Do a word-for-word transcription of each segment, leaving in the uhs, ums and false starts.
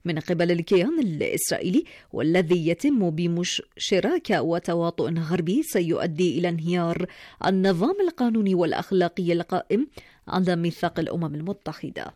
من قبل الكيان الإسرائيلي، والذي يتم بشراكة وتواطؤ غربي سيؤدي إلى انهيار النظام القانوني والأخلاقي القائم على ميثاق الأمم المتحدة.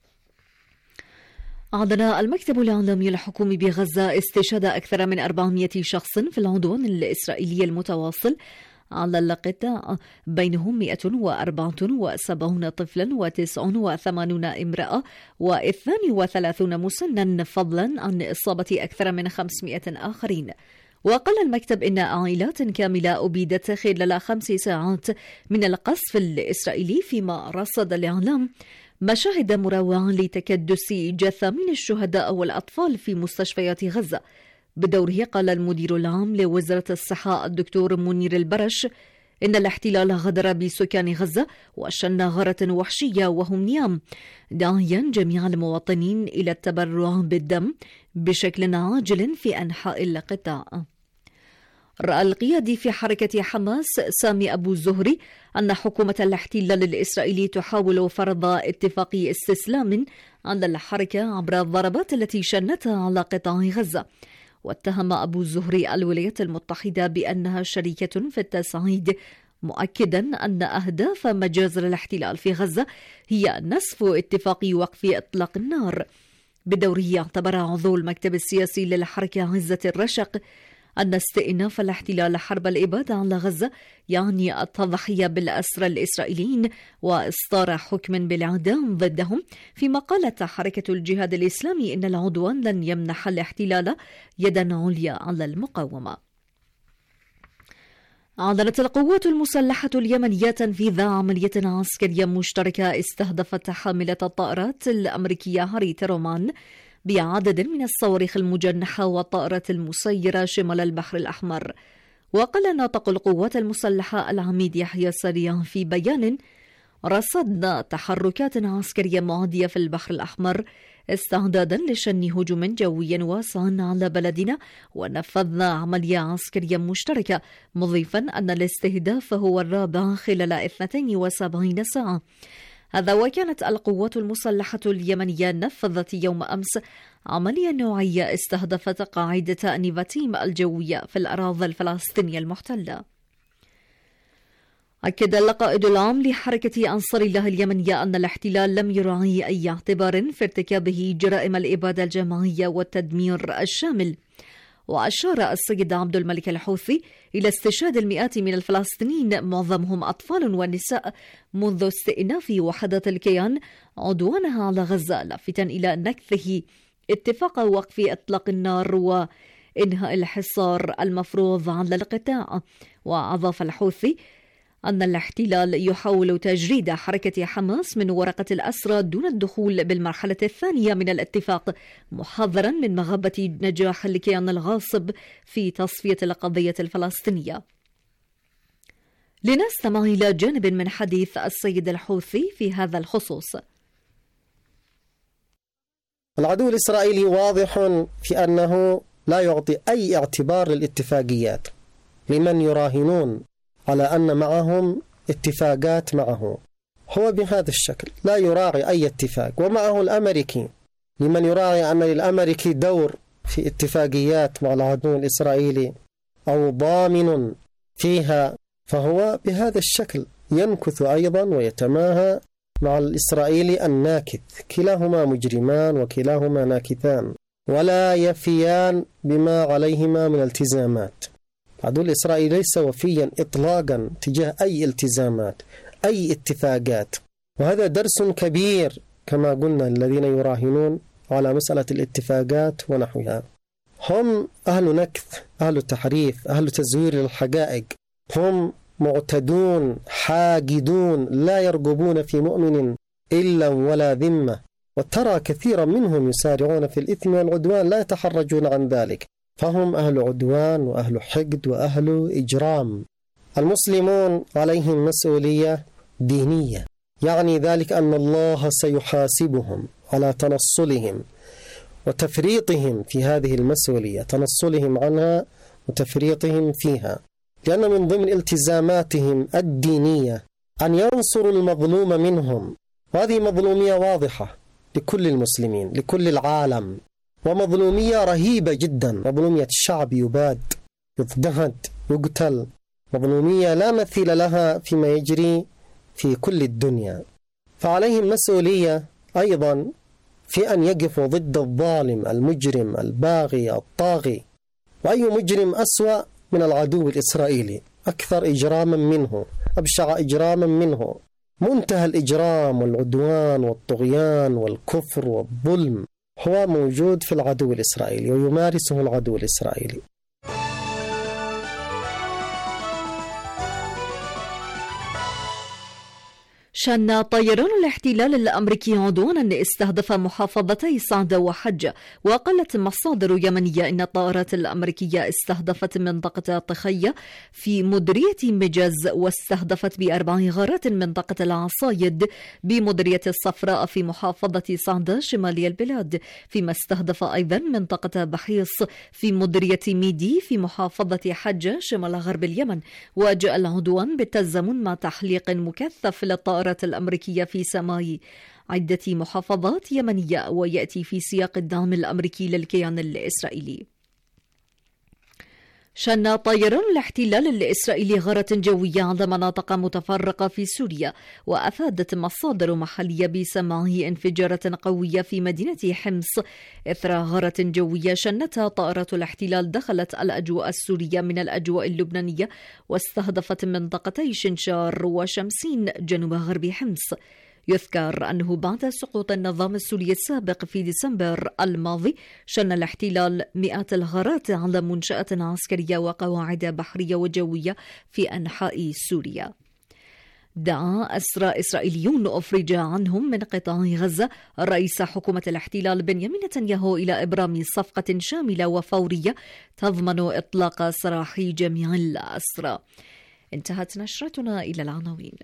أعلن المكتب الإعلامي الحكومي بغزة استشهاد أكثر من أربعمائة شخص في العدوان الإسرائيلي المتواصل على القطاع، بينهم مئة وأربعة وسبعين طفلا وتسع وثمانين امرأة واثنان وثلاثين مسنا، فضلا عن إصابة أكثر من خمسمائة آخرين. وقال المكتب إن عائلات كاملة أبيدت خلال خمس ساعات من القصف الإسرائيلي، فيما رصد الإعلام مشاهد مروعة لتكدس جثامين الشهداء والأطفال في مستشفيات غزة. بدوره قال المدير العام لوزارة الصحة الدكتور منير البرش إن الاحتلال غدر بسكان غزة وشن غارة وحشية وهم نيام، داعيا جميع المواطنين إلى التبرع بالدم بشكل عاجل في أنحاء القطاع. رأى القيادي في حركة حماس سامي أبو الزهري أن حكومة الاحتلال الإسرائيلي تحاول فرض اتفاق استسلام على الحركة عبر الضربات التي شنتها على قطاع غزة. واتهم أبو الزهري الولايات المتحدة بأنها شريكة في التصعيد، مؤكدا أن أهداف مجازر الاحتلال في غزة هي نسف اتفاق وقف إطلاق النار. بدوره اعتبر عضو المكتب السياسي للحركة عزة الرشق أن استئناف الاحتلال حرب الإبادة على غزة يعني التضحية بالأسرى الإسرائيليين وإصدار حكم بالإعدام ضدهم، فيما قالت حركة الجهاد الإسلامي إن العدوان لن يمنح الاحتلال يدا عليا على المقاومة. أعلنت القوات المسلحة اليمنية تنفيذ عملية عسكرية مشتركة استهدفت حاملة الطائرات الأمريكية هاري ترومان بعدد من الصواريخ المجنحة والطائرات المسيرة شمال البحر الأحمر. وقال ناطق القوات المسلحة العميد يحيى سريع في بيان: رصدنا تحركات عسكرية معادية في البحر الأحمر استعدادا لشن هجوم جوي واسع على بلدنا، ونفذنا عملية عسكرية مشتركة، مضيفا أن الاستهداف هو الرابع خلال اثنتين وسبعين ساعة. هذا وكانت القوات المسلحة اليمنية نفذت يوم أمس عملية نوعية استهدفت قاعدة نيفاتيم الجوية في الأراضي الفلسطينية المحتلة. أكد القائد العام لحركة أنصار الله اليمنية أن الاحتلال لم يراعي أي اعتبار في ارتكابه جرائم الإبادة الجماعية والتدمير الشامل. وأشار السيد عبد الملك الحوثي إلى استشهاد المئات من الفلسطينيين معظمهم أطفال ونساء منذ استئناف وحدات الكيان عدوانها على غزة، لافتا إلى نكثه اتفاق وقف إطلاق النار وإنهاء الحصار المفروض على القطاع. وأضاف الحوثي أن الاحتلال يحاول تجريد حركة حماس من ورقة الأسرى دون الدخول بالمرحلة الثانية من الاتفاق، محذرا من مغبة نجاح الكيان الغاصب في تصفية القضية الفلسطينية. لنستمع إلى جانب من حديث السيد الحوثي في هذا الخصوص. العدو الإسرائيلي واضح في أنه لا يعطي أي اعتبار للاتفاقيات لمن يراهنون على أن معهم اتفاقات معه. هو بهذا الشكل لا يراعي أي اتفاق، ومعه الأمريكي لمن يراعي أن للأمريكي دور في اتفاقيات مع العدو الإسرائيلي أو ضامن فيها، فهو بهذا الشكل ينكث أيضا ويتماهى مع الإسرائيلي الناكث. كلاهما مجرمان وكلاهما ناكثان ولا يفيان بما عليهما من التزامات. العدو الإسرائيلي ليس وفيا إطلاقا تجاه أي التزامات أي اتفاقات، وهذا درس كبير كما قلنا الذين يراهنون على مسألة الاتفاقات ونحوها. هم أهل نكث، أهل تحريف، أهل تزوير للحقائق، هم معتدون حاقدون لا يرغبون في مؤمن إلا ولا ذمة، وترى كثيرا منهم يسارعون في الإثم والعدوان لا يتحرجون عن ذلك، فهم أهل عدوان وأهل حقد وأهل إجرام. المسلمون عليهم مسؤولية دينية، يعني ذلك أن الله سيحاسبهم على تنصلهم وتفريطهم في هذه المسؤولية، تنصلهم عنها وتفريطهم فيها، لأن من ضمن التزاماتهم الدينية أن ينصروا المظلوم منهم، وهذه مظلومية واضحة لكل المسلمين لكل العالم. ومظلومية رهيبة جدا، مظلومية الشعب يباد، يضطهد، يقتل، مظلومية لا مثيل لها فيما يجري في كل الدنيا. فعليهم مسؤولية أيضا في أن يقفوا ضد الظالم المجرم الباغي الطاغي. وأي مجرم أسوأ من العدو الإسرائيلي، أكثر إجراما منه، أبشع إجراما منه، منتهى الإجرام والعدوان والطغيان والكفر والظلم هو موجود في العدو الإسرائيلي ويمارسه العدو الإسرائيلي. شن طيران الاحتلال الأمريكي عدوانا استهدف محافظتي صعدة وحجة. وقالت مصادر يمنية إن الطائرات الأمريكية استهدفت منطقة طخية في مديرية مجاز، واستهدفت بأربع غارات منطقة العصايد بمديرية الصفراء في محافظة صعدة شمالي البلاد، فيما استهدف أيضا منطقة بحيص في مديرية ميدي في محافظة حجة شمال غرب اليمن. وجاء العدوان بالتزامن مع تحليق مكثف للطائرات الأمريكية في سماء عدة محافظات يمنية، ويأتي في سياق الدعم الأمريكي للكيان الإسرائيلي. شن طيران الاحتلال الإسرائيلي غارة جوية على مناطق متفرقة في سوريا، وأفادت مصادر محلية بسماع انفجارات قوية في مدينة حمص إثر غارة جوية شنتها طائرات الاحتلال دخلت الأجواء السورية من الأجواء اللبنانية، واستهدفت منطقتي شنشار وشمسين جنوب غرب حمص. يذكر أنه بعد سقوط النظام السوري السابق في ديسمبر الماضي شن الاحتلال مئات الغارات على منشآت عسكرية وقواعد بحرية وجوية في أنحاء سوريا. دعا أسرى إسرائيليون أفرج عنهم من قطاع غزة رئيس حكومة الاحتلال بنيامين نتنياهو إلى إبرام صفقة شاملة وفورية تضمن إطلاق سراح جميع الأسرى. انتهت نشرتنا إلى العناوين.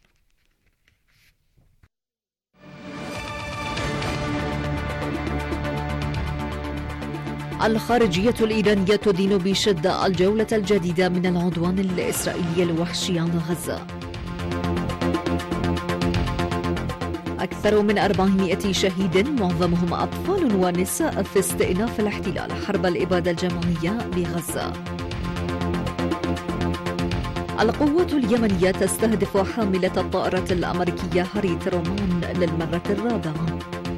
الخارجية الإيرانية تدين بشدة الجولة الجديدة من العدوان الإسرائيلي الوحشي على غزة. أكثر من أربعمائة شهيد معظمهم أطفال ونساء في استئناف الاحتلال حرب الإبادة الجماعية بغزة. القوات اليمنية تستهدف حاملة الطائرات الأمريكية هاري ترومان للمرة الرابعة.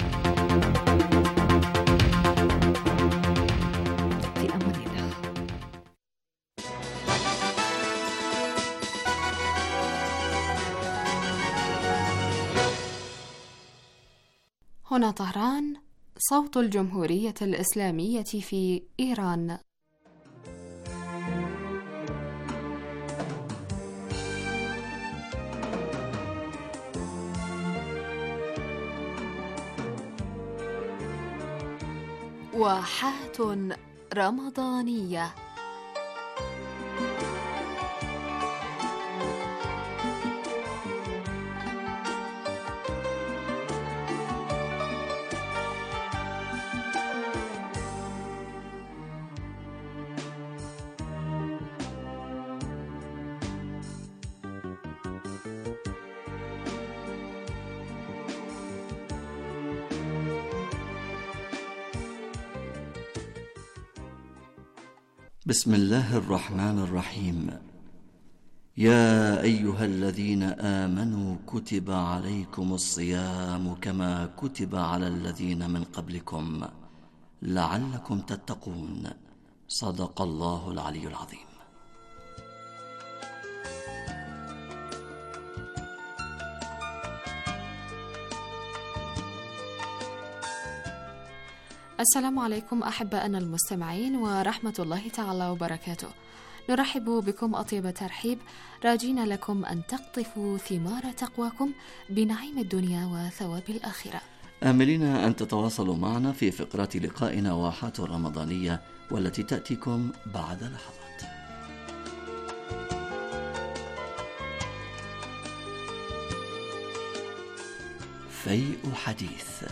هنا طهران، صوت الجمهورية الإسلامية في إيران. واحات رمضانية. بسم الله الرحمن الرحيم. يا أيها الذين آمنوا كتب عليكم الصيام كما كتب على الذين من قبلكم لعلكم تتقون. صدق الله العلي العظيم. السلام عليكم أحبائنا المستمعين ورحمة الله تعالى وبركاته. نرحب بكم أطيب ترحيب، راجين لكم أن تقطفوا ثمار تقواكم بنعيم الدنيا وثواب الآخرة، آملين أن تتواصلوا معنا في فقرات لقائنا واحات رمضانية والتي تأتيكم بعد لحظات. فيء حديث.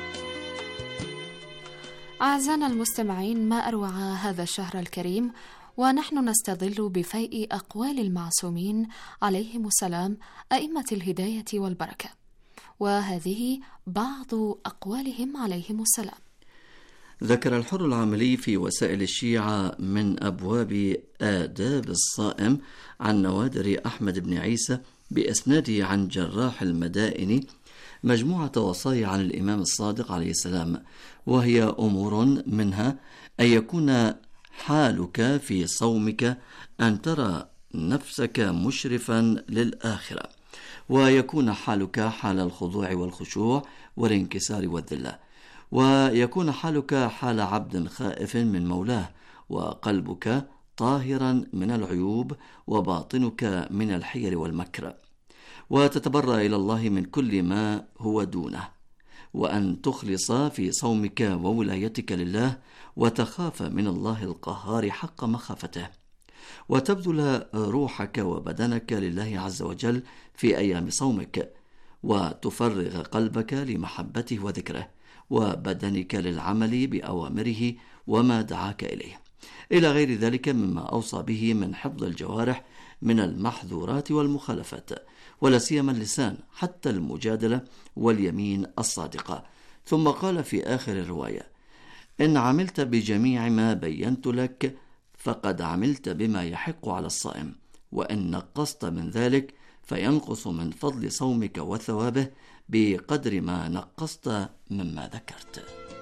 أعزائنا المستمعين، ما أروع هذا الشهر الكريم ونحن نستظل بفيء أقوال المعصومين عليهم السلام أئمة الهداية والبركة، وهذه بعض أقوالهم عليهم السلام. ذكر الحر العاملي في وسائل الشيعة من أبواب آداب الصائم عن نوادر أحمد بن عيسى بإسناده عن جراح المدائن مجموعة وصايا عن الإمام الصادق عليه السلام، وهي أمور منها أن يكون حالك في صومك أن ترى نفسك مشرفا للآخرة، ويكون حالك حال الخضوع والخشوع والانكسار والذلة، ويكون حالك حال عبد خائف من مولاه، وقلبك طاهرا من العيوب وباطنك من الحيل والمكر، وتتبرأ إلى الله من كل ما هو دونه، وأن تخلص في صومك وولايتك لله، وتخاف من الله القهار حق مخافته، وتبذل روحك وبدنك لله عز وجل في أيام صومك، وتفرغ قلبك لمحبته وذكره، وبدنك للعمل بأوامره وما دعاك إليه، إلى غير ذلك مما أوصى به من حفظ الجوارح من المحظورات والمخالفات، ولا سيما اللسان حتى المجادلة واليمين الصادقة. ثم قال في آخر الرواية: إن عملت بجميع ما بينت لك فقد عملت بما يحق على الصائم، وإن نقصت من ذلك فينقص من فضل صومك وثوابه بقدر ما نقصت مما ذكرت.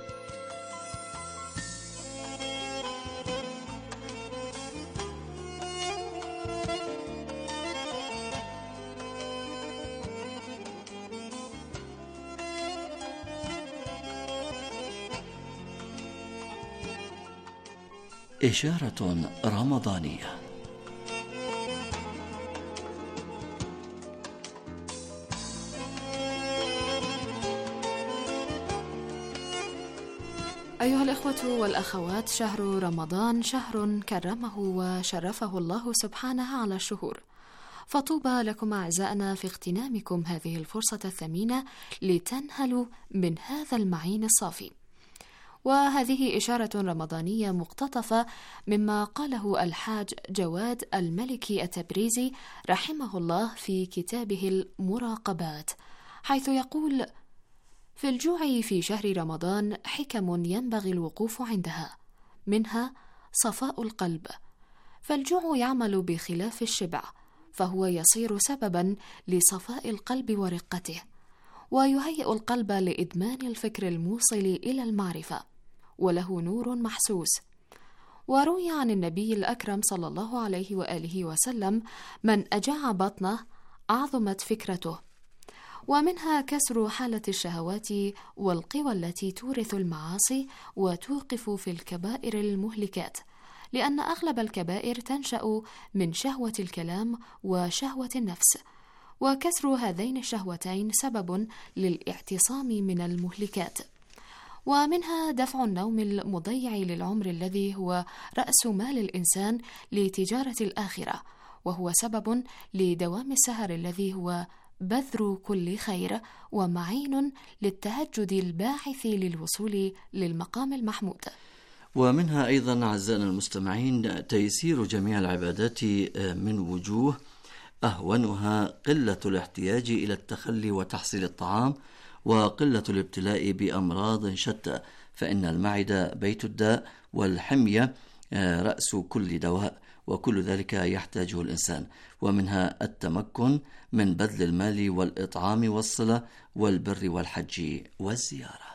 إشارة رمضانية. أيها الإخوة والأخوات، شهر رمضان شهر كرمه وشرفه الله سبحانه على الشهور، فطوبى لكم أعزائنا في اغتنامكم هذه الفرصة الثمينة لتنهلوا من هذا المعين الصافي. وهذه إشارة رمضانية مقتطفة مما قاله الحاج جواد الملكي التبريزي رحمه الله في كتابه المراقبات، حيث يقول: في الجوع في شهر رمضان حكم ينبغي الوقوف عندها، منها صفاء القلب، فالجوع يعمل بخلاف الشبع، فهو يصير سببا لصفاء القلب ورقته، ويهيئ القلب لإدمان الفكر الموصل إلى المعرفة، وله نور محسوس. وروي عن النبي الأكرم صلى الله عليه وآله وسلم: من أجاع بطنه أعظمت فكرته. ومنها كسر حالة الشهوات والقوى التي تورث المعاصي وتوقف في الكبائر المهلكات، لأن أغلب الكبائر تنشأ من شهوة الكلام وشهوة النفس، وكسر هذين الشهوتين سبب للاعتصام من المهلكات. ومنها دفع النوم المضيع للعمر الذي هو رأس مال الإنسان لتجارة الآخرة، وهو سبب لدوام السهر الذي هو بذر كل خير ومعين للتهجد الباعث للوصول للمقام المحمود. ومنها أيضا أعزائنا المستمعين تيسير جميع العبادات من وجوه، أهونها قلة الاحتياج إلى التخلي وتحصيل الطعام، وقلة الابتلاء بأمراض شتى، فإن المعدة بيت الداء، والحمية رأس كل دواء، وكل ذلك يحتاجه الإنسان. ومنها التمكن من بذل المال والإطعام والصلة والبر والحج والزيارة.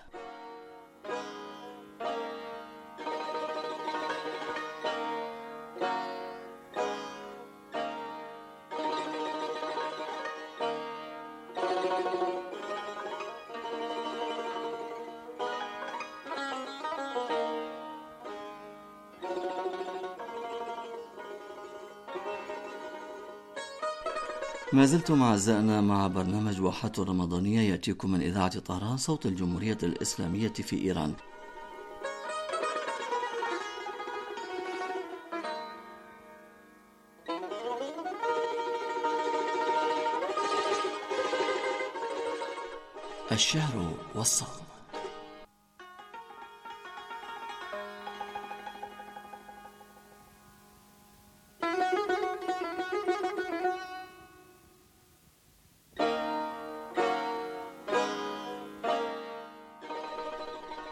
ما زلتم أعزائنا مع برنامج واحات رمضانية يأتيكم من إذاعة طهران صوت الجمهورية الإسلامية في إيران. الشهر والصوم.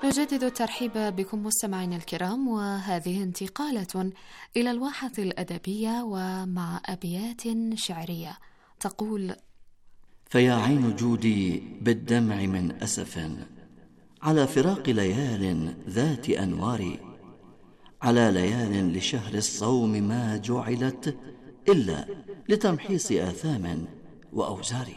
نجدد الترحيب بكم مستمعينا الكرام، وهذه انتقالة إلى الواحة الأدبية ومع أبيات شعرية تقول: فيا عين جودي بالدمع من أسف على فراق ليال ذات أنوار، على ليال لشهر الصوم ما جعلت إلا لتمحيص آثام وأوزار.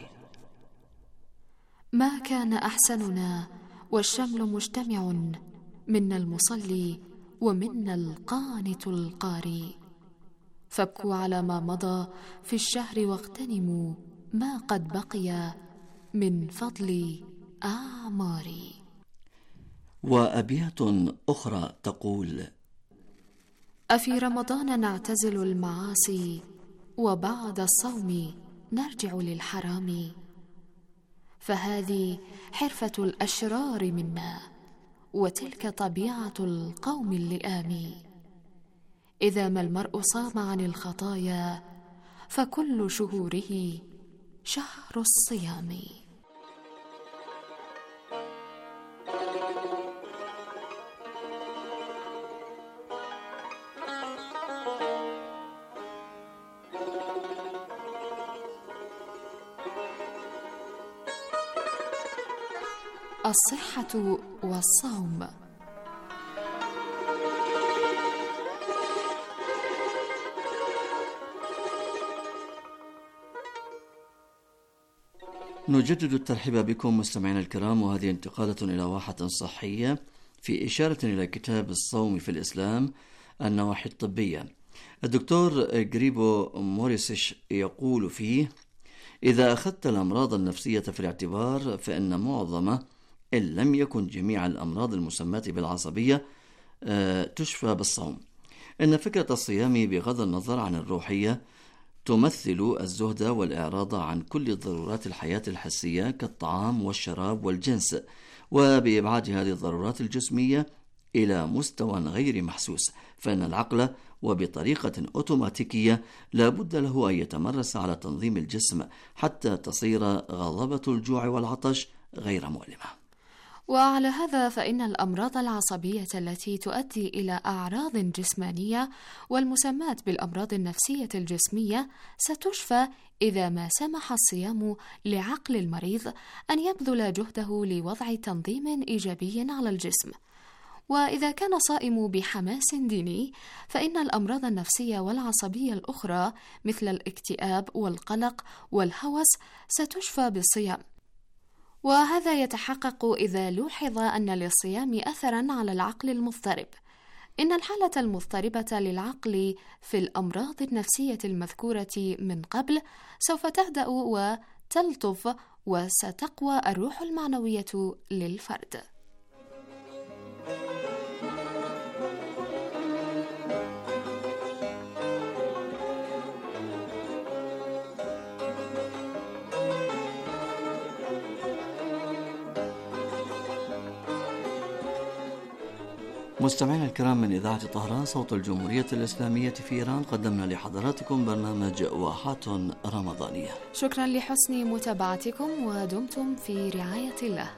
ما كان أحسننا والشمل مجتمع، منا المصلي ومنا القانت القاري، فابكوا على ما مضى في الشهر واغتنموا ما قد بقي من فضل أعماري. وأبيات أخرى تقول: أفي رمضان نعتزل المعاصي، وبعد الصوم نرجع للحرام، فهذه حرفة الأشرار منا، وتلك طبيعة القوم اللئام. إذا ما المرء صام عن الخطايا، فكل شهوره شهر الصيام. الصحة والصوم. نجدد الترحيب بكم مستمعينا الكرام، وهذه انتقالة إلى واحة صحية في إشارة إلى كتاب الصوم في الإسلام النواحي الطبية. الدكتور غريبو موريسيش يقول فيه: إذا أخذت الأمراض النفسية في الاعتبار، فإن معظم إن لم يكن جميع الأمراض المسماة بالعصبية تشفى بالصوم. إن فكرة الصيام بغض النظر عن الروحية تمثل الزهد والإعراض عن كل ضرورات الحياة الحسية كالطعام والشراب والجنس، وبإبعاد هذه الضرورات الجسمية إلى مستوى غير محسوس، فإن العقل وبطريقة أوتوماتيكية لا بد له أن يتمرس على تنظيم الجسم حتى تصير غضبة الجوع والعطش غير مؤلمة. وعلى هذا فإن الأمراض العصبية التي تؤدي إلى أعراض جسمانية والمسماة بالأمراض النفسية الجسمية ستشفى إذا ما سمح الصيام لعقل المريض أن يبذل جهده لوضع تنظيم إيجابي على الجسم. وإذا كان الصائم بحماس ديني، فإن الأمراض النفسية والعصبية الأخرى مثل الاكتئاب والقلق والهوس ستشفى بالصيام. وهذا يتحقق إذا لوحظ أن للصيام أثرا على العقل المضطرب. إن الحالة المضطربة للعقل في الأمراض النفسية المذكورة من قبل سوف تهدأ وتلطف، وستقوى الروح المعنوية للفرد. مستمعينا الكرام، من إذاعة طهران صوت الجمهورية الإسلامية في إيران، قدمنا لحضراتكم برنامج واحات رمضانية. شكرا لحسن متابعتكم، ودمتم في رعاية الله.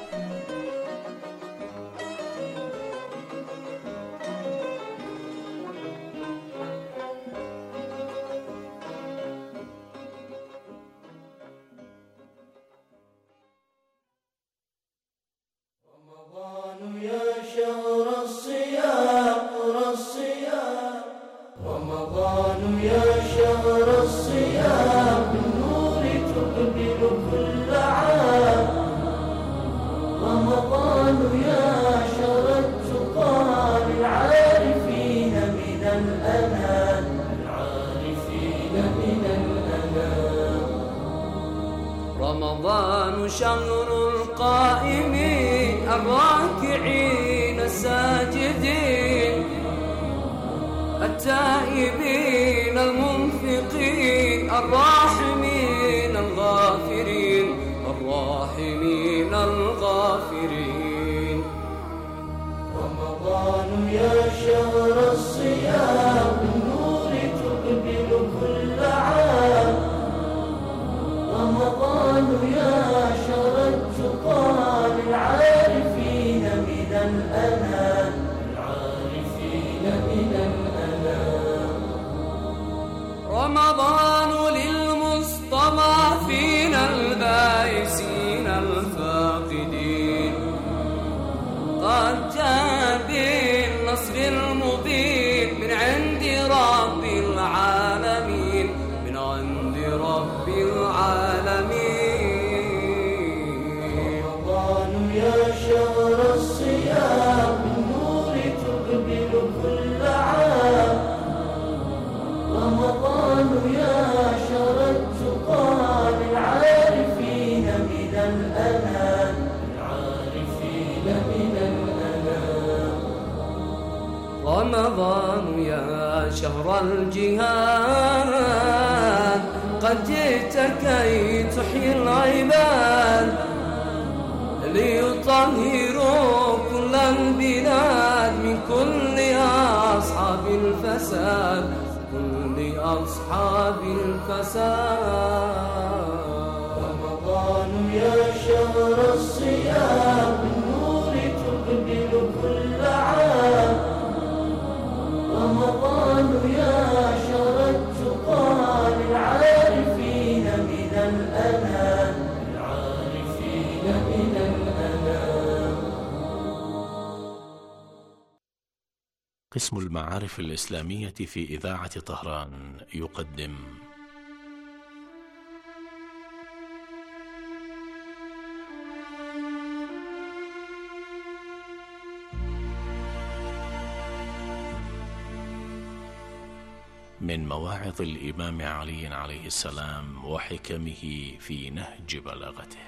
رمضان شهر القائمين الراكعين الساجدين التائبين المنفقين الراحمين الغافرين الراحمين الغافرين. رمضان يا شهر الصيام النور تقبل كل عام. رمضان يا شهر التقى للعارفين من رب العالمين. رمضان يا شهر الصيام النور تقبل كل عام. رمضان يا شهر التقى للعارفين من الأنام. العارفين من الأنام. رمضان يا شهر الجهاد قد جئت كي تحيي العباد ليطهروا كل البلاد من كل أصحاب الفساد. كل أصحاب الفساد. رمضان يا شهر الصيام النور تقبل كل عام. رمضان يا شهر التقى للعارفين من الأنام. العارفين من الأنام. قسم المعارف الإسلامية في إذاعة طهران يقدم من مواعظ الإمام علي عليه السلام وحكمه في نهج بلاغته.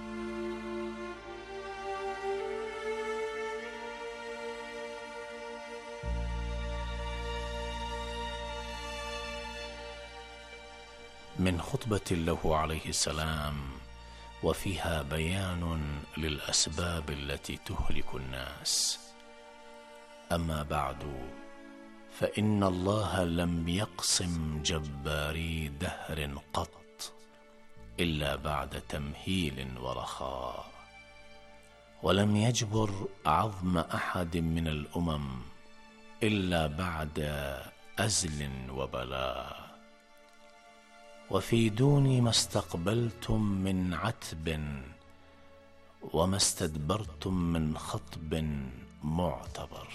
من خطبة له عليه السلام وفيها بيان للأسباب التي تهلك الناس. أما بعد، فإن الله لم يقسم جباري دهر قط إلا بعد تمهيل ورخاء، ولم يجبر عظم أحد من الأمم إلا بعد أزل وبلاء. وفي دون ما استقبلتم من عتب وما استدبرتم من خطب معتبر.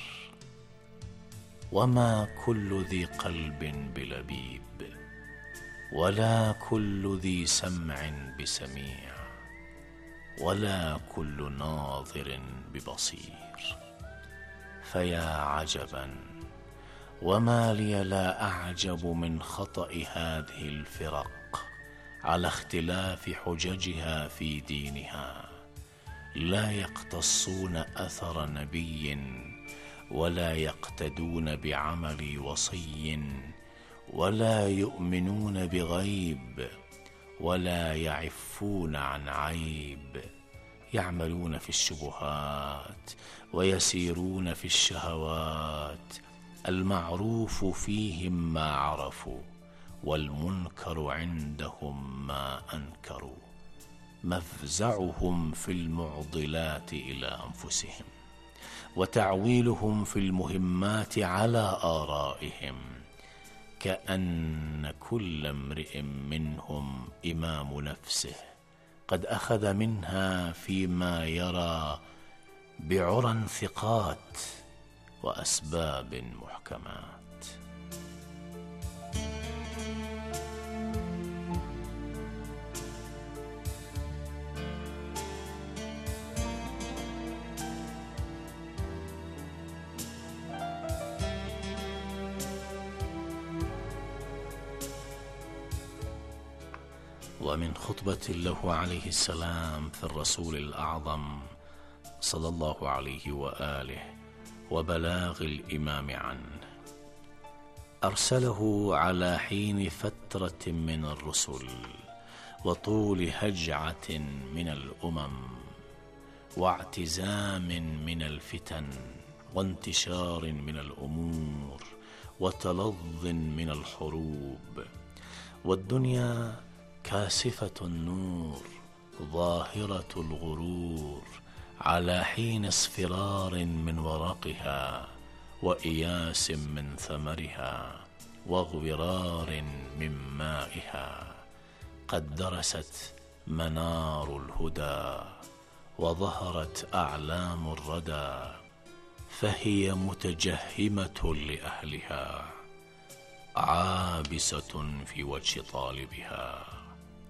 وما كل ذي قلب بلبيب، ولا كل ذي سمع بسميع، ولا كل ناظر ببصير. فيا عجبا، وما لي لا أعجب من خطأ هذه الفرق على اختلاف حججها في دينها. لا يقتصون أثر نبي، ولا يقتدون بعمل وصي، ولا يؤمنون بغيب، ولا يعفون عن عيب. يعملون في الشبهات ويسيرون في الشهوات. المعروف فيهم ما عرفوا، والمنكر عندهم ما أنكروا. مفزعهم في المعضلات إلى أنفسهم، وتعويلهم في المهمات على آرائهم. كأن كل امرئ منهم إمام نفسه، قد أخذ منها فيما يرى بعرى ثقات وأسباب محكمات. ومن خطبة له عليه السلام في الرسول الأعظم صلى الله عليه وآله وبلاغ الإمام عنه. أرسله على حين فترة من الرسل، وطول هجعة من الأمم، واعتزام من الفتن، وانتشار من الأمور، وتلظ من الحروب. والدنيا كاسفة النور، ظاهرة الغرور، على حين اصفرار من ورقها، وإياس من ثمرها، واغبرار من مائها. قد درست منار الهدى، وظهرت أعلام الردى، فهي متجهمة لأهلها، عابسة في وجه طالبها.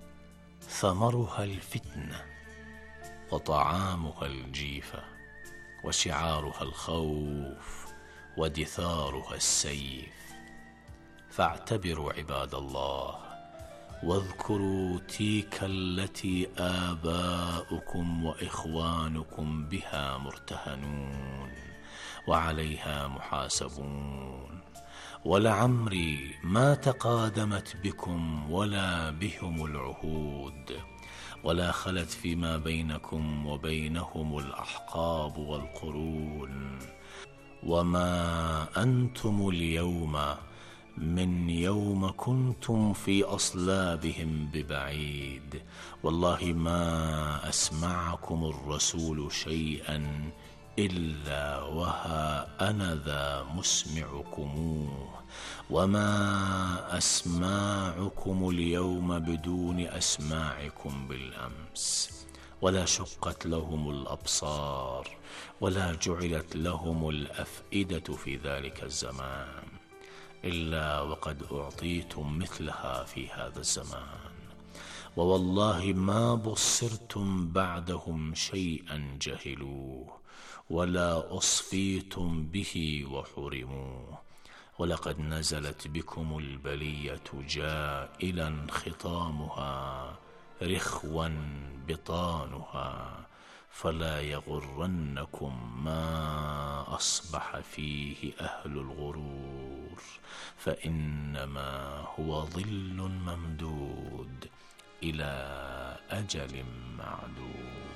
ثمرها الفتنة، وطعامها الجيفة، وشعارها الخوف، ودثارها السيف. فاعتبروا عباد الله، واذكروا تلك التي آباؤكم وإخوانكم بها مرتهنون وعليها محاسبون، ولعمري ما تقادمت بكم ولا بهم العهود، ولا خلت فيما بينكم وبينهم الأحقاب والقرون، وما أنتم اليوم من يوم كنتم في أصلابهم ببعيد. والله ما أسمعكم الرسول شيئا إلا وها أنا ذا مسمعكموه، وما أسماعكم اليوم بدون أسماعكم بالأمس. ولا شقت لهم الأبصار، ولا جعلت لهم الأفئدة في ذلك الزمان، إلا وقد أعطيتم مثلها في هذا الزمان. ووالله ما بصرتم بعدهم شيئا جهلوه، ولا أصفيتم به وحرموه. ولقد نزلت بكم البلية جائلا ختامها، رخوا بطانها، فلا يغرنكم ما أصبح فيه أهل الغرور، فإنما هو ظل ممدود إلى أجل معدود.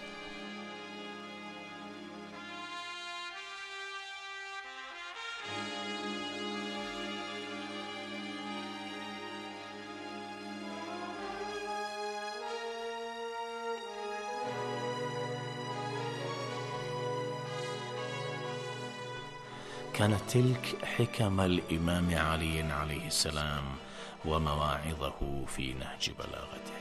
كانت تلك حكم الإمام علي عليه السلام ومواعظه في نهج بلاغته.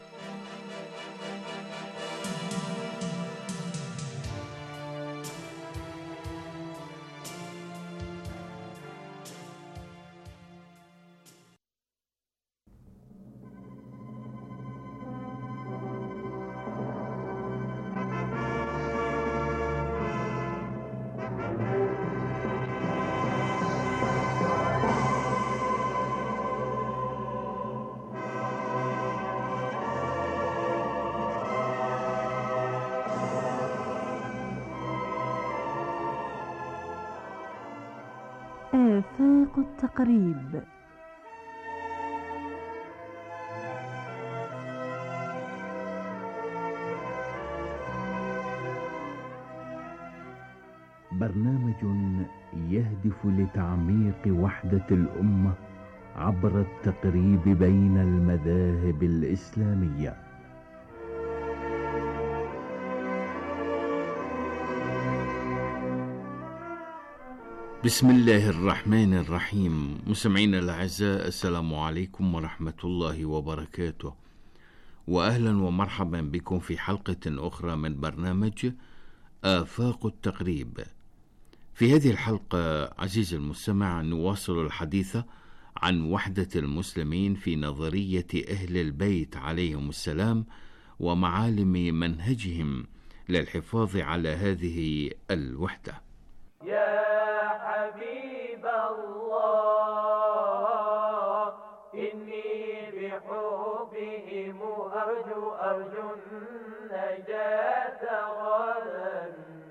آفاق التقريب. برنامج يهدف لتعميق وحدة الأمة عبر التقريب بين المذاهب الإسلامية. بسم الله الرحمن الرحيم. مستمعينا الأعزاء، السلام عليكم ورحمة الله وبركاته، وأهلا ومرحبا بكم في حلقة أخرى من برنامج آفاق التقريب. في هذه الحلقة عزيزي المستمع نواصل الحديث عن وحدة المسلمين في نظرية أهل البيت عليهم السلام ومعالم منهجهم للحفاظ على هذه الوحدة. يا حبيب الله إني بحبهم أرجو أرجو النجاة غدا.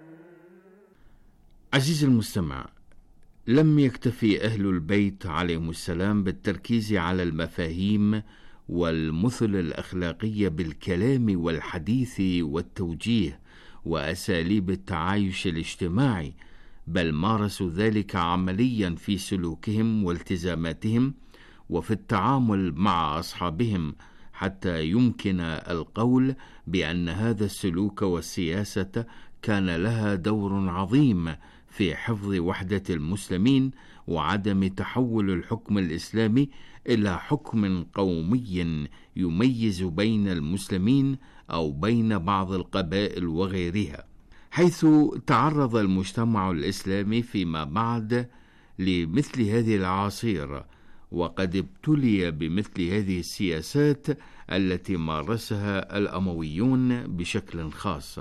عزيزي المستمع، لم يكتفي أهل البيت عليهم السلام بالتركيز على المفاهيم والمثل الأخلاقية بالكلام والحديث والتوجيه وأساليب التعايش الاجتماعي، بل مارسوا ذلك عمليا في سلوكهم والتزاماتهم وفي التعامل مع أصحابهم، حتى يمكن القول بأن هذا السلوك والسياسة كان لها دور عظيم في حفظ وحدة المسلمين وعدم تحول الحكم الإسلامي إلى حكم قومي يميز بين المسلمين أو بين بعض القبائل وغيرها، حيث تعرض المجتمع الإسلامي فيما بعد لمثل هذه العصير، وقد ابتلي بمثل هذه السياسات التي مارسها الأمويون بشكل خاص.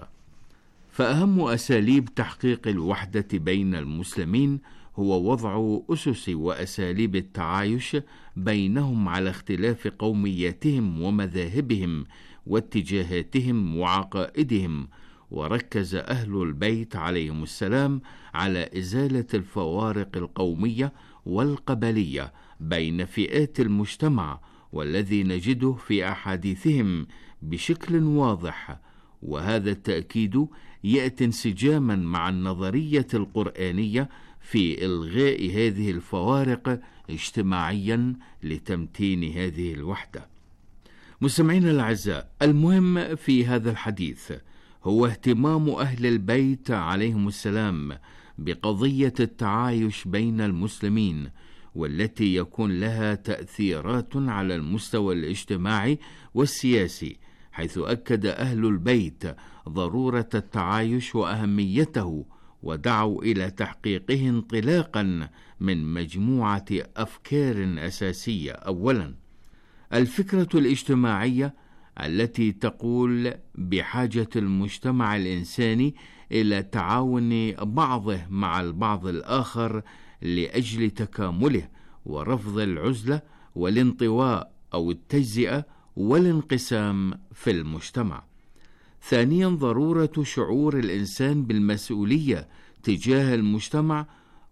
فأهم أساليب تحقيق الوحدة بين المسلمين هو وضع أسس وأساليب التعايش بينهم على اختلاف قومياتهم ومذاهبهم واتجاهاتهم وعقائدهم. وركز أهل البيت عليهم السلام على إزالة الفوارق القومية والقبلية بين فئات المجتمع، والذي نجده في أحاديثهم بشكل واضح. وهذا التأكيد يأتي انسجاما مع النظرية القرآنية في إلغاء هذه الفوارق اجتماعيا لتمتين هذه الوحدة. مستمعينا الأعزاء، المهم في هذا الحديث هو اهتمام أهل البيت عليهم السلام بقضية التعايش بين المسلمين، والتي يكون لها تأثيرات على المستوى الاجتماعي والسياسي، حيث أكد أهل البيت ضرورة التعايش وأهميته، ودعوا إلى تحقيقه انطلاقا من مجموعة أفكار أساسية. أولا، الفكرة الاجتماعية التي تقول بحاجة المجتمع الإنساني إلى تعاون بعضه مع البعض الآخر لأجل تكامله ورفض العزلة والانطواء أو التجزئة والانقسام في المجتمع. ثانيا، ضرورة شعور الإنسان بالمسؤولية تجاه المجتمع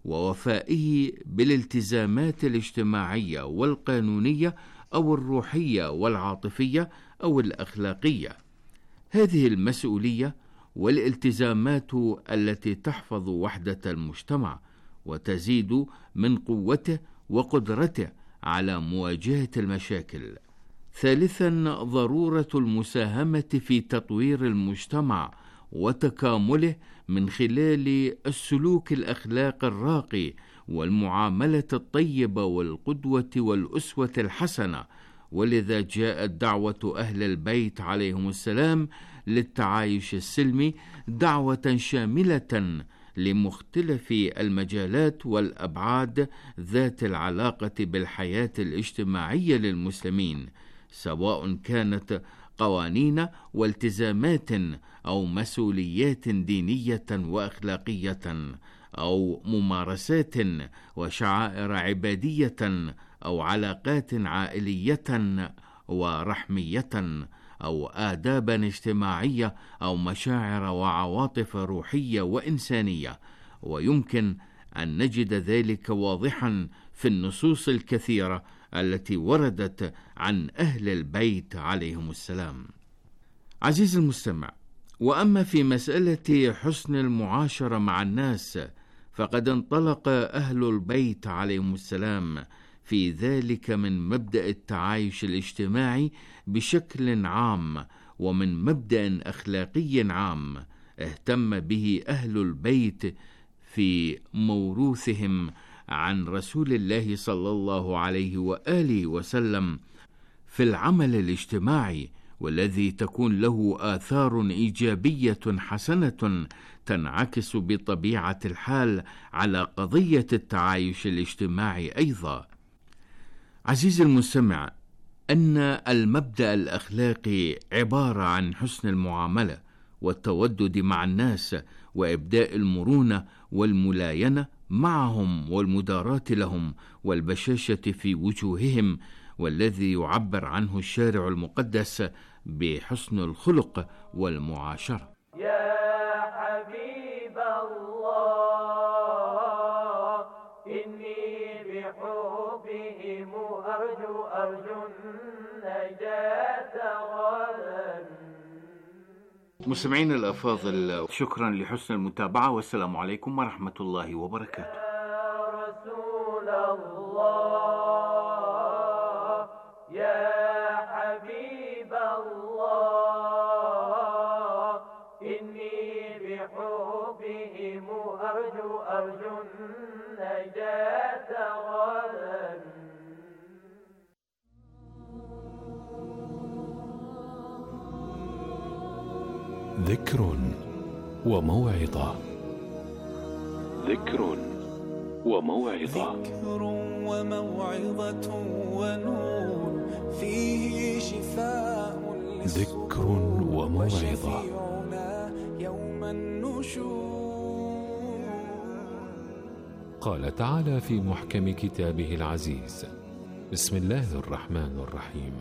ووفائه بالالتزامات الاجتماعية والقانونية أو الروحية والعاطفية أو الأخلاقية. هذه المسؤولية والالتزامات التي تحفظ وحدة المجتمع وتزيد من قوته وقدرته على مواجهة المشاكل. ثالثا، ضرورة المساهمة في تطوير المجتمع وتكامله من خلال السلوك الأخلاقي الراقي والمعاملة الطيبة والقدوة والأسوة الحسنة. ولذا جاءت دعوة أهل البيت عليهم السلام للتعايش السلمي دعوة شاملة لمختلف المجالات والأبعاد ذات العلاقة بالحياة الاجتماعية للمسلمين، سواء كانت قوانين والتزامات أو مسؤوليات دينية وأخلاقية أو ممارسات وشعائر عبادية أو علاقات عائلية ورحمية أو آدابا اجتماعية أو مشاعر وعواطف روحية وإنسانية. ويمكن أن نجد ذلك واضحا في النصوص الكثيرة التي وردت عن أهل البيت عليهم السلام. عزيزي المستمع، وأما في مسألة حسن المعاشرة مع الناس، فقد انطلق أهل البيت عليهم السلام في ذلك من مبدأ التعايش الاجتماعي بشكل عام، ومن مبدأ أخلاقي عام اهتم به أهل البيت في موروثهم عن رسول الله صلى الله عليه وآله وسلم في العمل الاجتماعي، والذي تكون له آثار إيجابية حسنة تنعكس بطبيعة الحال على قضية التعايش الاجتماعي أيضا. عزيزي المستمع، أن المبدأ الأخلاقي عبارة عن حسن المعاملة والتودد مع الناس وإبداء المرونة والملاينة معهم والمداراة لهم والبشاشة في وجوههم، والذي يعبر عنه الشارع المقدس بحسن الخلق والمعاشرة. يا حبيب الله إني بحبهم أرجو أرجو النجاة غدا. مستمعين الأفاضل، شكرا لحسن المتابعة، والسلام عليكم ورحمة الله وبركاته. يا رسول الله يا حبيب الله إني بحبهم أرجو أرجو النجاة غدا. ذكر وموعظة. ذكر وموعظة. وموعظة ونور فيه شفاء ذكر وموعظة يوم النشور. قال تعالى في محكم كتابه العزيز: بسم الله الرحمن الرحيم: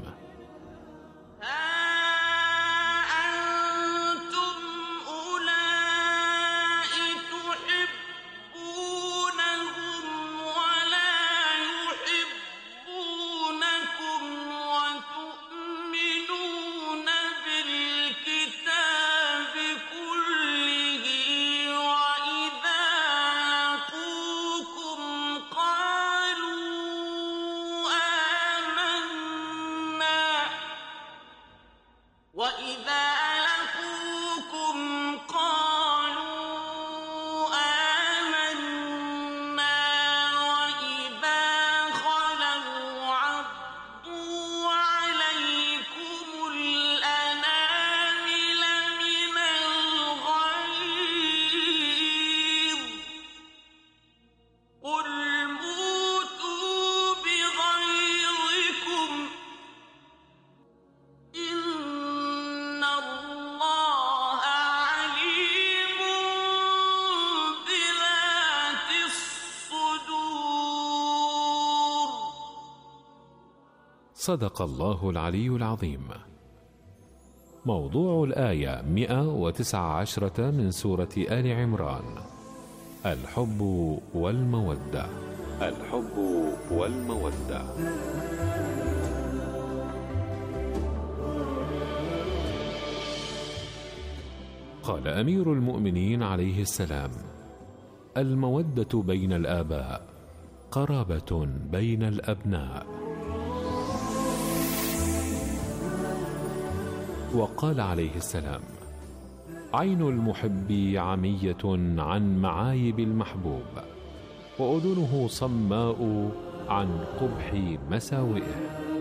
صدق الله العلي العظيم. موضوع الآية مئة وتسعة عشرة من سورة آل عمران: الحب والمودة. الحب والمودة. قال أمير المؤمنين عليه السلام: المودة بين الآباء قرابة بين الأبناء. وقال عليه السلام: عين المحب عمية عن معايب المحبوب، وأذنه صماء عن قبح مساوئه.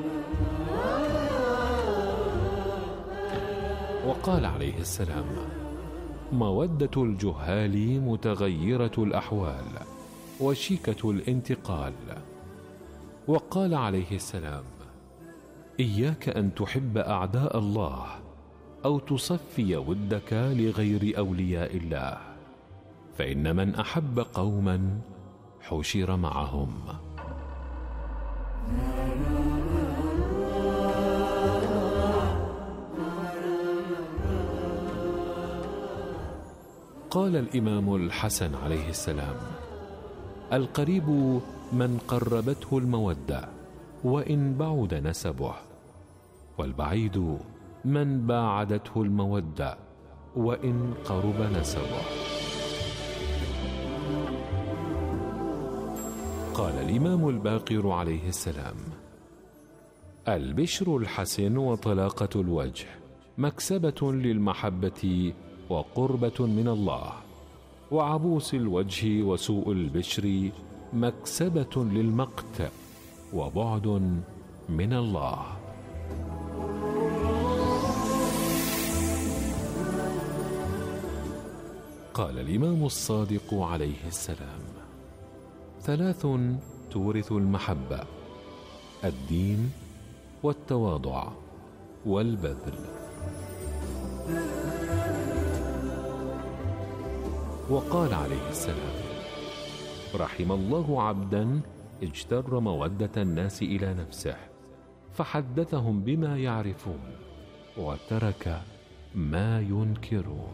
وقال عليه السلام: مودة الجهال متغيرة الأحوال وشيكة الانتقال. وقال عليه السلام: إياك أن تحب أعداء الله أو تصفي ودك لغير أولياء الله، فإن من أحب قوما حشر معهم. قال الإمام الحسن عليه السلام: القريب من قربته المودة وإن بعد نسبه، والبعيد من باعدته المودة وإن قرب نسبه. قال الإمام الباقر عليه السلام: البشر الحسن وطلاقة الوجه مكسبة للمحبة وقربة من الله، وعبوس الوجه وسوء البشر مكسبة للمقت وبعد من الله. قال الإمام الصادق عليه السلام: ثلاث تورث المحبة: الدين والتواضع والبذل. وقال عليه السلام: رحم الله عبدا اجتر مودة الناس إلى نفسه فحدثهم بما يعرفون وترك ما ينكرون.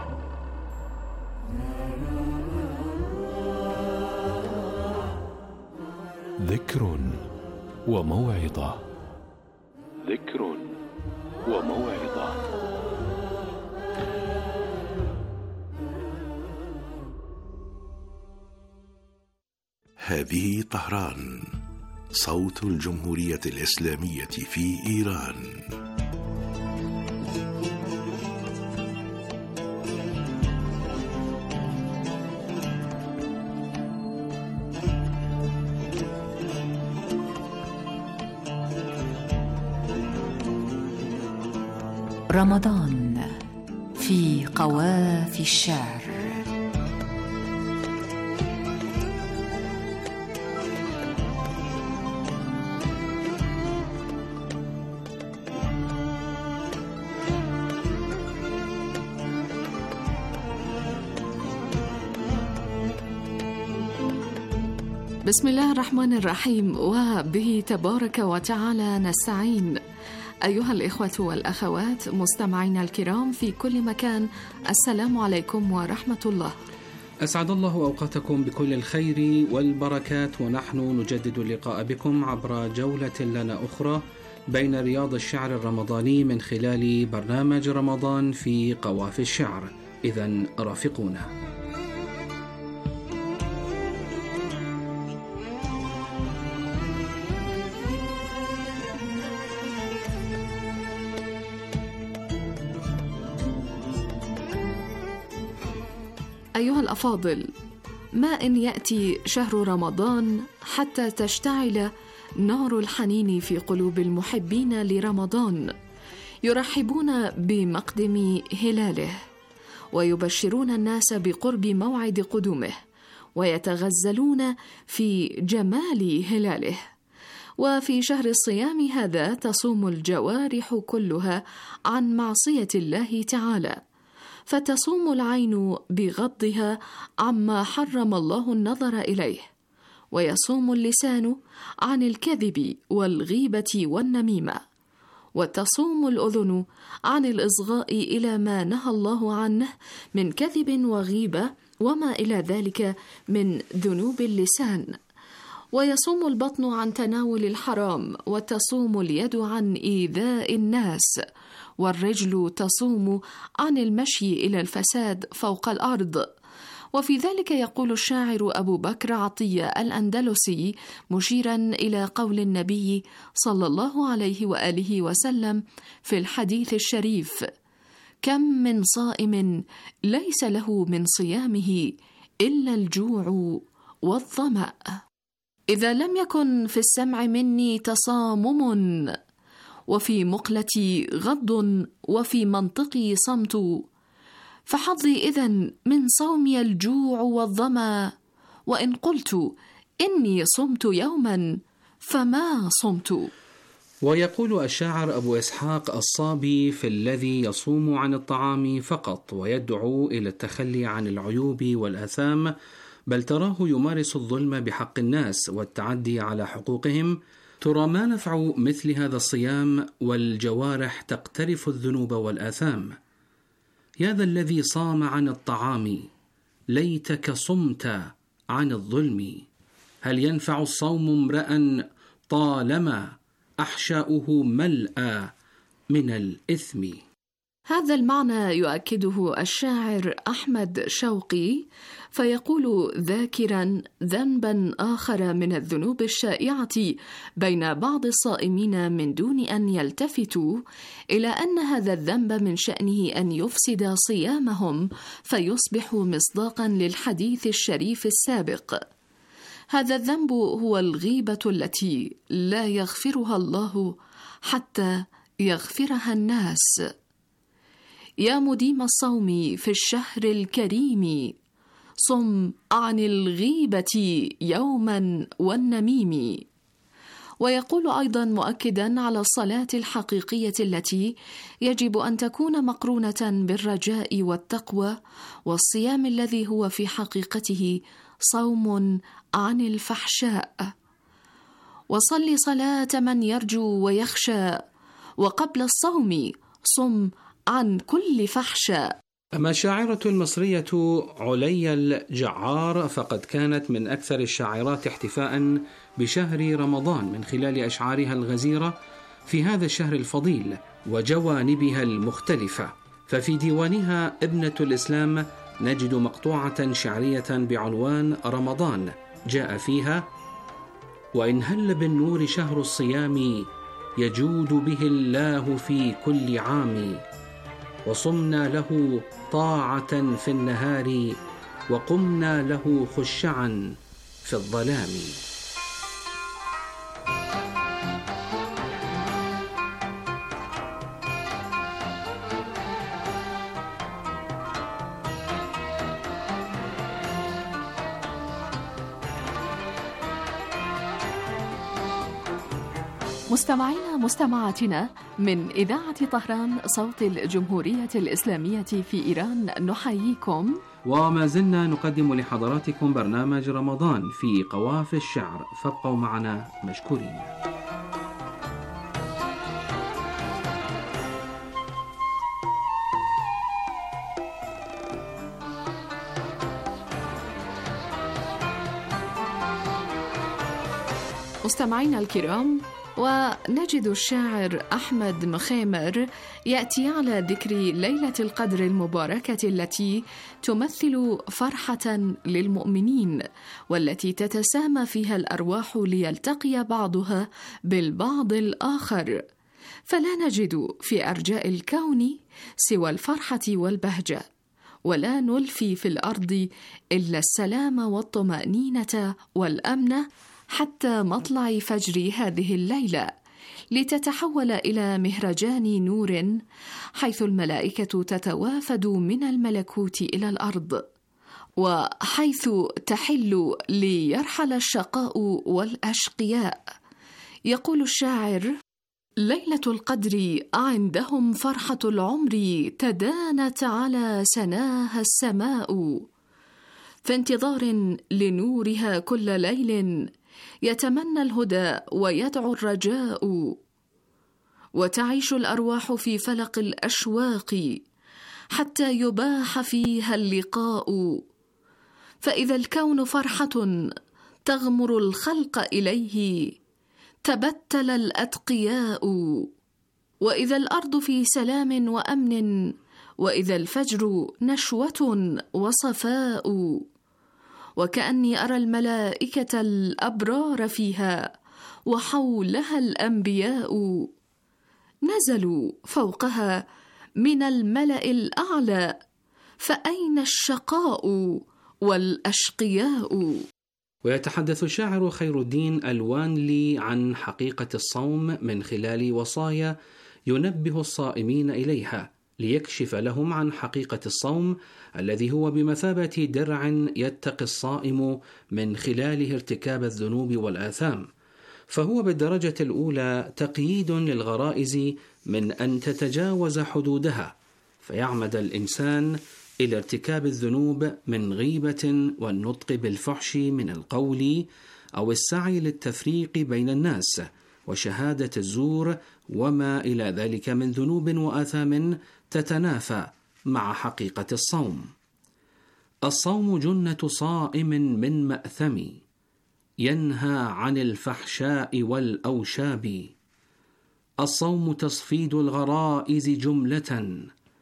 ذكر وموعظة. ذكر وموعظة. هذه طهران، صوت الجمهورية الإسلامية في إيران. رمضان في قوافي الشعر. بسم الله الرحمن الرحيم، وبه تبارك وتعالى نستعين. أيها الإخوة والأخوات مستمعينا الكرام في كل مكان، السلام عليكم ورحمة الله. أسعد الله أوقاتكم بكل الخير والبركات، ونحن نجدد اللقاء بكم عبر جولة لنا أخرى بين رياض الشعر الرمضاني من خلال برنامج رمضان في قوافي الشعر. إذن رافقونا. أيها الأفاضل، ما إن يأتي شهر رمضان حتى تشتعل نار الحنين في قلوب المحبين لرمضان، يرحبون بمقدم هلاله ويبشرون الناس بقرب موعد قدومه، ويتغزلون في جمال هلاله. وفي شهر الصيام هذا تصوم الجوارح كلها عن معصية الله تعالى، فتصوم العين بغضها عما حرم الله النظر إليه، ويصوم اللسان عن الكذب والغيبة والنميمة، وتصوم الأذن عن الإصغاء إلى ما نهى الله عنه من كذب وغيبة وما إلى ذلك من ذنوب اللسان، ويصوم البطن عن تناول الحرام، وتصوم اليد عن إيذاء الناس، والرجل تصوم عن المشي إلى الفساد فوق الأرض. وفي ذلك يقول الشاعر أبو بكر عطية الأندلسي مشيرا إلى قول النبي صلى الله عليه وآله وسلم في الحديث الشريف: كم من صائم ليس له من صيامه إلا الجوع والظمأ. إذا لم يكن في السمع مني تصامم، وفي مقلتي غض، وفي منطقي صمت، فحظي إذن من صومي الجوع والظما، وإن قلت إني صمت يوما فما صمت. ويقول الشاعر أبو إسحاق الصابي في الذي يصوم عن الطعام فقط ويدعو إلى التخلي عن العيوب والآثام، بل تراه يمارس الظلم بحق الناس والتعدي على حقوقهم، ترى ما نفع مثل هذا الصيام والجوارح تقترف الذنوب والآثام. يا ذا الذي صام عن الطعام، ليتك صمت عن الظلم. هل ينفع الصوم امرأ طالما أحشاؤه ملأى من الإثم؟ هذا المعنى يؤكده الشاعر أحمد شوقي، فيقول ذاكرا ذنبا آخر من الذنوب الشائعة بين بعض الصائمين من دون أن يلتفتوا إلى أن هذا الذنب من شأنه أن يفسد صيامهم فيصبح مصداقا للحديث الشريف السابق. هذا الذنب هو الغيبة التي لا يغفرها الله حتى يغفرها الناس. يا مديم الصوم في الشهر الكريم، صم عن الغيبة يوما والنميم. ويقول أيضا مؤكدا على الصلاة الحقيقية التي يجب أن تكون مقرونة بالرجاء والتقوى، والصيام الذي هو في حقيقته صوم عن الفحشاء. وصل صلاة من يرجو ويخشى، وقبل الصوم صم عن كل فحشاء. أما الشاعرة المصرية عليا الجعار فقد كانت من أكثر الشاعرات احتفاء بشهر رمضان من خلال أشعارها الغزيرة في هذا الشهر الفضيل وجوانبها المختلفة. ففي ديوانها ابنة الإسلام نجد مقطوعة شعرية بعنوان رمضان جاء فيها: وإن هل بالنور شهر الصيام، يجود به الله في كل عام، وصمنا له طاعة في النهار، وقمنا له خشعا في الظلام. مستمعينا مستمعاتنا من إذاعة طهران صوت الجمهورية الإسلامية في إيران، نحييكم وما زلنا نقدم لحضراتكم برنامج رمضان في قوافي الشعر، فابقوا معنا مشكورين. مستمعينا الكرام، ونجد الشاعر أحمد مخيمر يأتي على ذكر ليلة القدر المباركة التي تمثل فرحة للمؤمنين، والتي تتسامى فيها الأرواح ليلتقي بعضها بالبعض الآخر، فلا نجد في أرجاء الكون سوى الفرحة والبهجة، ولا نلفي في الأرض إلا السلام والطمأنينة والأمن حتى مطلع فجر هذه الليلة، لتتحول إلى مهرجان نور، حيث الملائكة تتوافد من الملكوت إلى الأرض، وحيث تحل ليرحل الشقاء والأشقياء. يقول الشاعر: ليلة القدر عندهم فرحة العمر، تدانت على سناها السماء، في انتظار لنورها كل ليل، يتمنى الهدى ويدعو الرجاء، وتعيش الأرواح في فلق الأشواق حتى يباح فيها اللقاء، فإذا الكون فرحة تغمر الخلق إليه، تبتل الأتقياء، وإذا الأرض في سلام وأمن، وإذا الفجر نشوة وصفاء، وكأني أرى الملائكة الأبرار فيها، وحولها الأنبياء، نزلوا فوقها من الملأ الأعلى، فأين الشقاء والأشقياء؟ ويتحدث الشاعر خير الدين الوانلي عن حقيقة الصوم من خلال وصايا ينبه الصائمين إليها، ليكشف لهم عن حقيقة الصوم الذي هو بمثابة درع يتقي الصائم من خلاله ارتكاب الذنوب والآثام، فهو بالدرجة الأولى تقييد للغرائز من أن تتجاوز حدودها، فيعمد الإنسان إلى ارتكاب الذنوب من غيبة والنطق بالفحش من القول، أو السعي للتفريق بين الناس وشهادة الزور وما إلى ذلك من ذنوب وآثام تتنافى مع حقيقة الصوم. الصوم جنة صائم من مأثم، ينهى عن الفحشاء والأوشاب. الصوم تصفيد الغرائز جملة،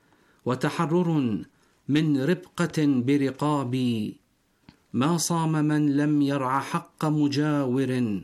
وتحرر من ربقة برقاب. ما صام من لم يرع حق مجاور،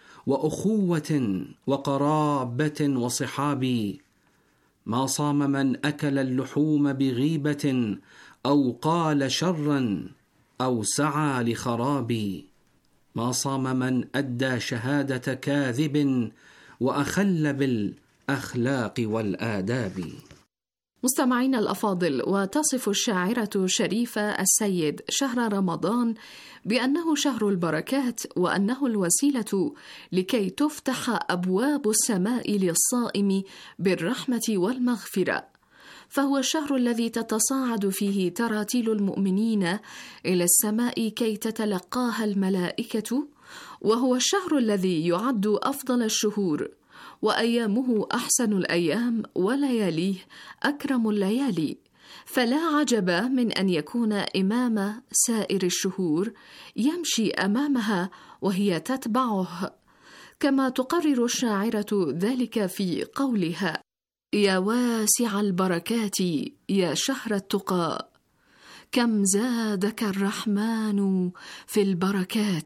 وأخوة وقرابة وصحاب. ما صام من أكل اللحوم بغيبة، أو قال شرا، أو سعى لخراب. ما صام من أدى شهادة كاذب، وأخل بالأخلاق والآداب. مستمعين الأفاضل، وتصف الشاعرة شريفة السيد شهر رمضان بأنه شهر البركات، وأنه الوسيلة لكي تفتح أبواب السماء للصائم بالرحمة والمغفرة، فهو الشهر الذي تتصاعد فيه تراتيل المؤمنين إلى السماء كي تتلقاها الملائكة، وهو الشهر الذي يعد أفضل الشهور، وأيامه أحسن الأيام، ولياليه أكرم الليالي، فلا عجب من أن يكون إمام سائر الشهور، يمشي أمامها وهي تتبعه، كما تقرر الشاعرة ذلك في قولها: يا واسع البركات يا شهر التقى، كم زادك الرحمن في البركات،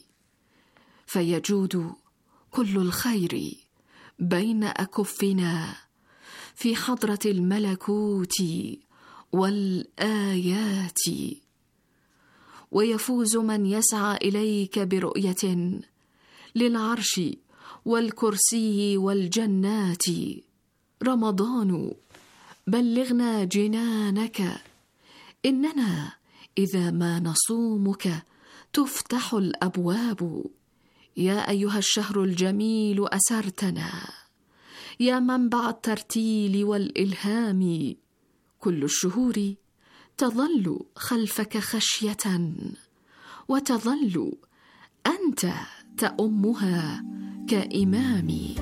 فيجود كل الخير بين أكفنا في حضرة الملكوت والآيات، ويفوز من يسعى إليك برؤية للعرش والكرسي والجنات. رمضان بلغنا جنانك، إننا إذا ما نصومك تفتح الأبواب. يا أيها الشهر الجميل أسرتنا، يا منبع الترتيل والإلهام. كل الشهور تظل خلفك خشية وتظل أنت تأمها كإمامي.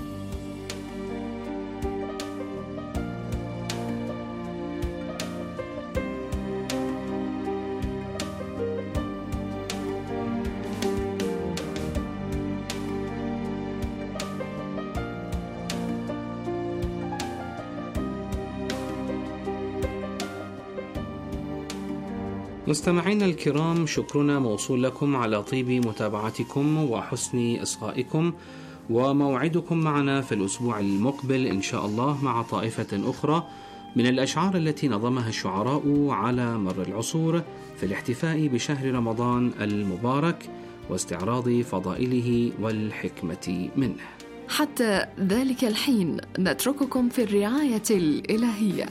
مستمعينا الكرام، شكرنا موصول لكم على طيب متابعتكم وحسن إصغائكم، وموعدكم معنا في الأسبوع المقبل إن شاء الله مع طائفة أخرى من الأشعار التي نظمها الشعراء على مر العصور في الاحتفاء بشهر رمضان المبارك واستعراض فضائله والحكمة منه. حتى ذلك الحين نترككم في الرعاية الإلهية.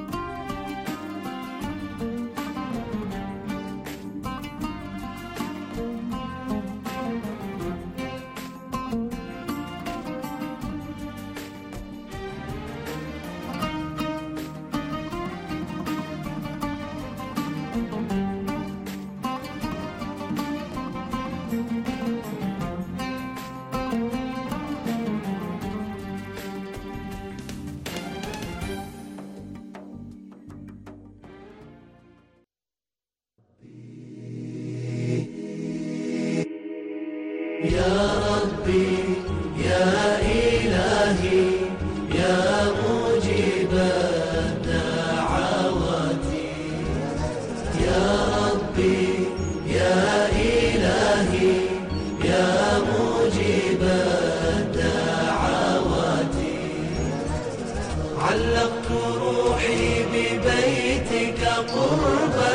يا ربي يا إلهي يا مجيب الدعوات، يا ربي يا إلهي يا مجيب الدعوات، علقت روحي ببيتك قربا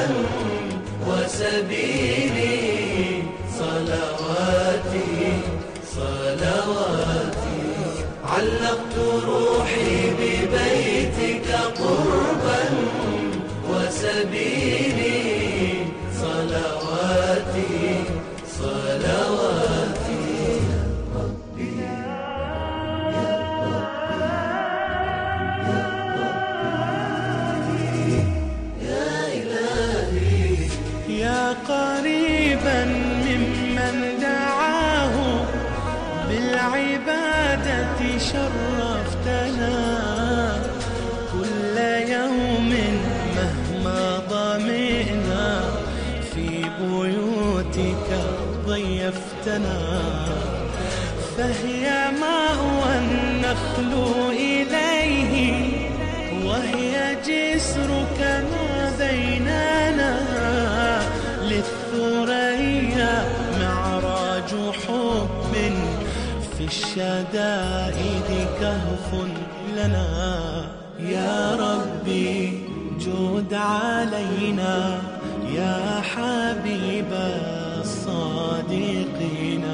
وسبيلي صلواتي صلواتي، علقت روحي ببيتك قربا وسبيلي صلواتي صلواتي. ربي يا ربي يا إلهي يا قريبا ممن دعاه بالعبادة شرفتنا كل يوم مهما ضمئنا في بيوتك ضيفتنا، فهي مأوى النخل إليه وهي جسرك ما بيننا، للثريا معراج حب في الشدائد كهف لنا. يا ربي جود علينا يا حبيب الصادقين،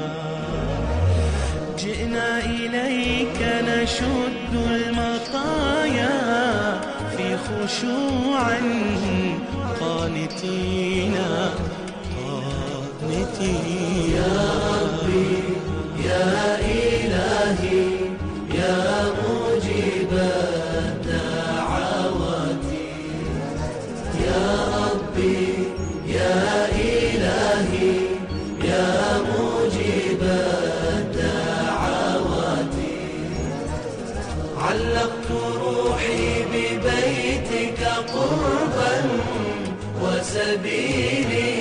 جئنا إليك نشد المطايا في خشوع قانتين قانتين. يا ربي يا إلهي يا مجيب الدعوات، يا ربي يا إلهي يا مجيب الدعوات، علقت روحي ببيتك قربا وسبيلي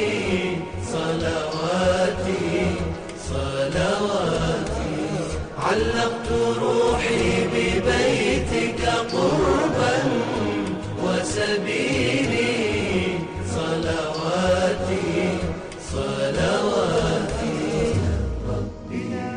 صلواتي صلواتي، علقت روحي ببيتك قربا وسبيلي صلواتي صلواتي. ربي يا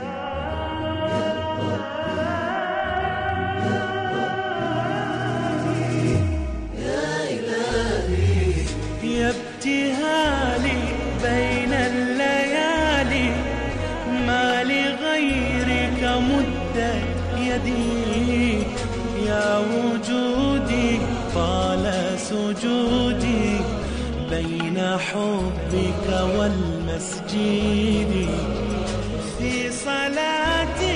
ربي يا إلهي يا ابتهالي بين الليالي ما لغيرك مدت يدي، يا وجودي طال سجودي بين حبك والمسجد، في صلاتي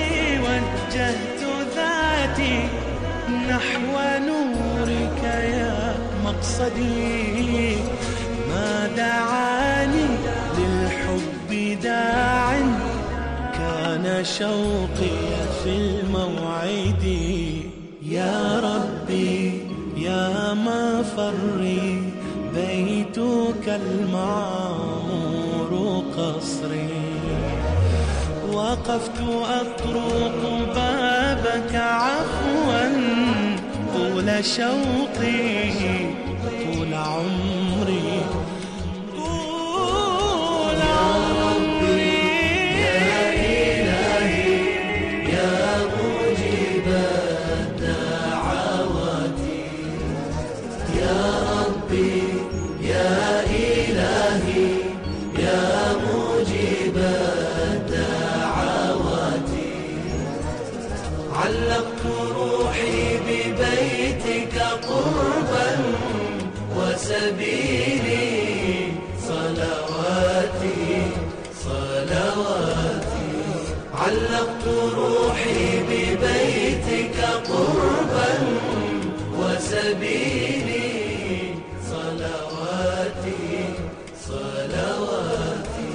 وجهت ذاتي نحو نورك يا مقصدي ما دعاني للحب داع كان شوقي في الموعد يا ربي يا مفري بيتك المعمور قصري وقفت أطرق بابك عفوا طول شوقي طول عمري طول عمري يا إلهي يا مجيب الدعوات يا ربي يا إلهي يا مجيب الدعوات علقت روحي ببيتك قربا وسبيلي صلواتي صلواتي علقت روحي ببيتك قربا وسبيلي صلواتي صلواتي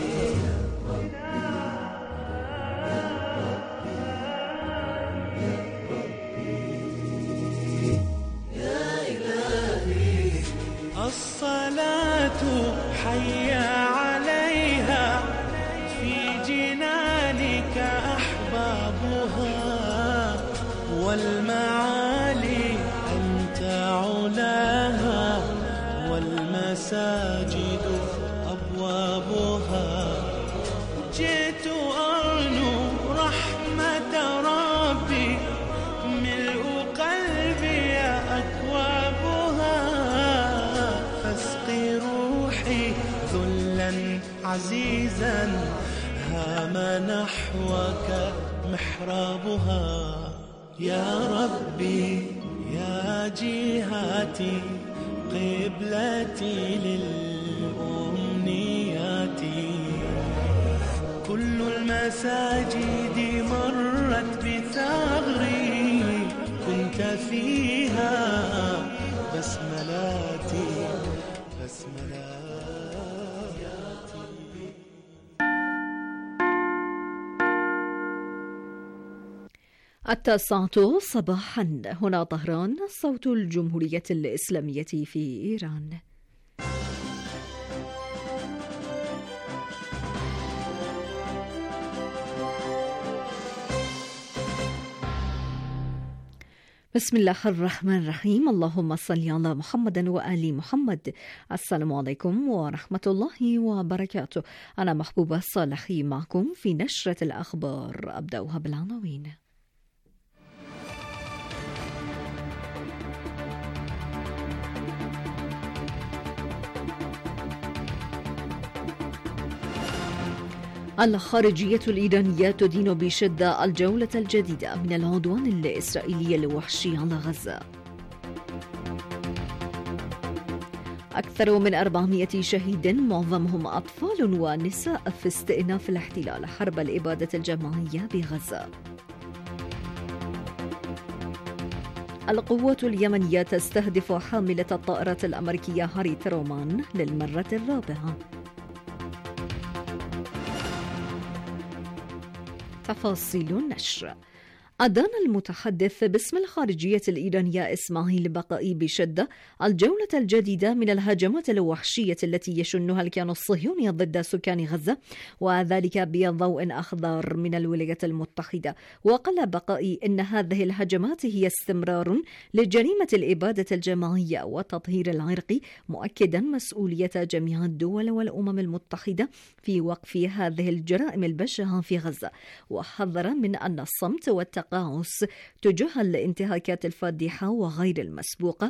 يا إلهي الصلاة حي عليها في جنانك أحبابها والمعالي أنت علاها والمساجد أبوابها جئت أرنو رحمة ربي ملء قلبي أكوابها فاسقي روحي ذلا عزيزا هام نحوك محرابها يا ربي يا جهاتي قبلتي للأمنيات كل المساجد مرت بثغري كنت فيها بسملاتي بسملاتي التاسعة صباحا هنا طهران صوت الجمهورية الإسلامية في إيران. بسم الله الرحمن الرحيم. اللهم صل على محمد وآل محمد. السلام عليكم ورحمة الله وبركاته. أنا محبوبة صالحي معكم في نشرة الأخبار. أبدأها بالعناوين. الخارجية الإيرانية تدين بشدة الجولة الجديدة من العدوان الإسرائيلي الوحشي على غزة. أكثر من أربعمائة شهيد معظمهم أطفال ونساء في استئناف الاحتلال حرب الإبادة الجماعية بغزة. القوات اليمنية تستهدف حاملة الطائرة الأمريكية هاري ترومان للمرة الرابعة. تفاصيل النشر. أدان المتحدث باسم الخارجية الإيرانية إسماعيل بقائي بشدة الجولة الجديدة من الهجمات الوحشية التي يشنها الكيان الصهيوني ضد سكان غزة، وذلك بضوء أخضر من الولايات المتحدة. وقال بقائي إن هذه الهجمات هي استمرار لجريمة الإبادة الجماعية والتطهير العرقي، مؤكدا مسؤولية جميع الدول والأمم المتحدة في وقف هذه الجرائم البشعة في غزة، وحذر من أن الصمت والتقاعس تجاه الانتهاكات الفادحة وغير المسبوقة